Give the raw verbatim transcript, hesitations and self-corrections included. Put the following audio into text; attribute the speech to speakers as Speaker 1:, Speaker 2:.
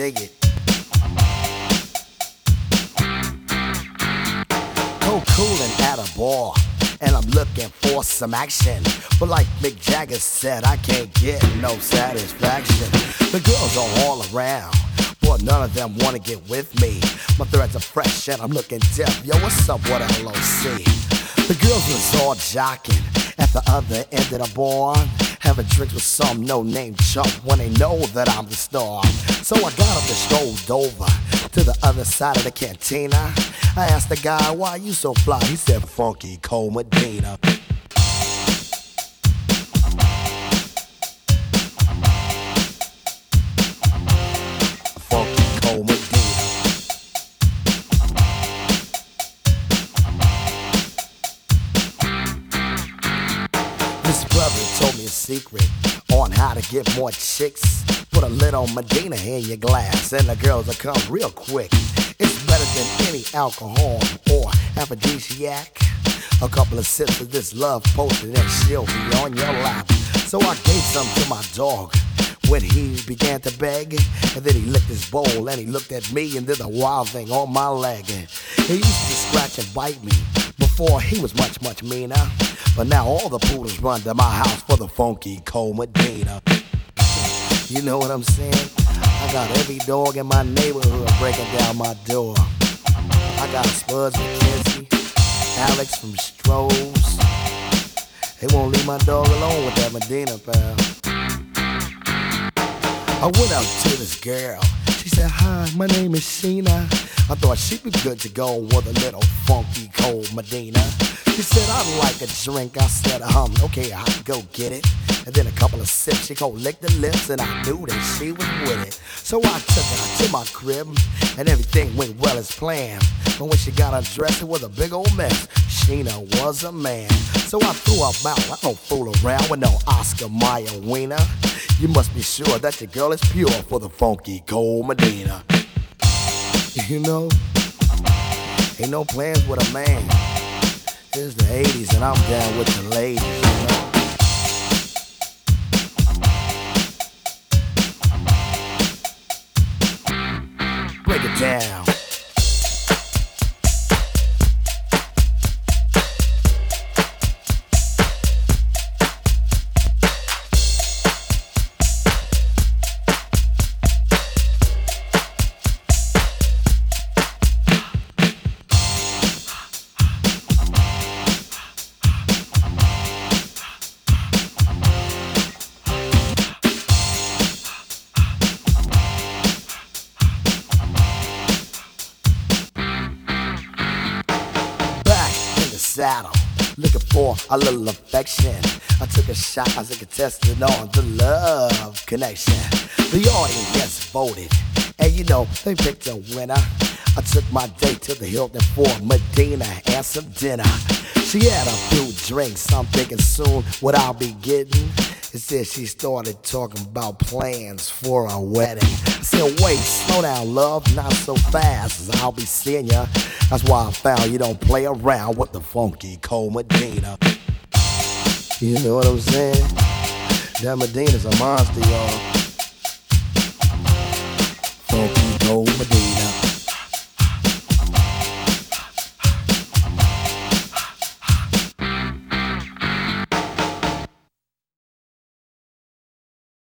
Speaker 1: dig it. Cold coolin' at a bar, and I'm looking for some action. But like Mick Jagger said, I can't get no satisfaction. The girls are all around, but none of them wanna get with me. My threads are fresh and I'm looking deaf. Yo, what's up with L O C? The girls was all jocking at the other end of the bar, having drinks with some no-name chump when they know that I'm the star. So I got up and strolled over to the other side of the cantina. I asked the guy, why you so fly? He said, Funky Cold Medina. Funky Cold Medina. This brother told me a secret on how to get more chicks. Put a little Medina in your glass and the girls will come real quick. It's better than any alcohol or aphrodisiac. A couple of sips of this love potion and she'll be on your lap. So I gave some to my dog when he began to beg. And then he licked his bowl and he looked at me and did a wild thing on my leg. He used to scratch and bite me before he was much, much meaner. But now all the poodles run to my house for the Funky Cold Medina. You know what I'm saying? I got every dog in my neighborhood breaking down my door. I got Spuds McKenzie, Alex from Strohs. They won't leave my dog alone with that Medina, pal. I went up to this girl. She said, hi, my name is Sheena. I thought she'd be good to go with a little Funky Cold Medina. She said, I'd like a drink. I said, um, okay, I'll go get it. And then a couple of sips, she gon' lick the lips, and I knew that she was with it. So I took her to my crib, and everything went well as planned. But when she got undressed, it was a big old mess. Sheena was a man. So I threw her out. I don't fool around with no Oscar Mayer wiener. You must be sure that your girl is pure for the Funky Cold Medina. You know, ain't no plans with a man. It's the eighties and I'm down with the ladies, you know. Break it down. Saddle, looking for a little affection. I took a shot as a contestant on the love connection. The audience voted, and you know, they picked a winner. I took my date to the Hilton for Medina and some dinner. She had a few drinks, I'm thinking soon what I'll be getting. Instead she started talking about plans for a wedding. I said, wait, slow down, love, not so fast, as I'll be seeing ya. That's why I found you don't play around with the Funky Cold Medina. You know what I'm saying? That Medina's a monster, y'all. Funky Cold Medina.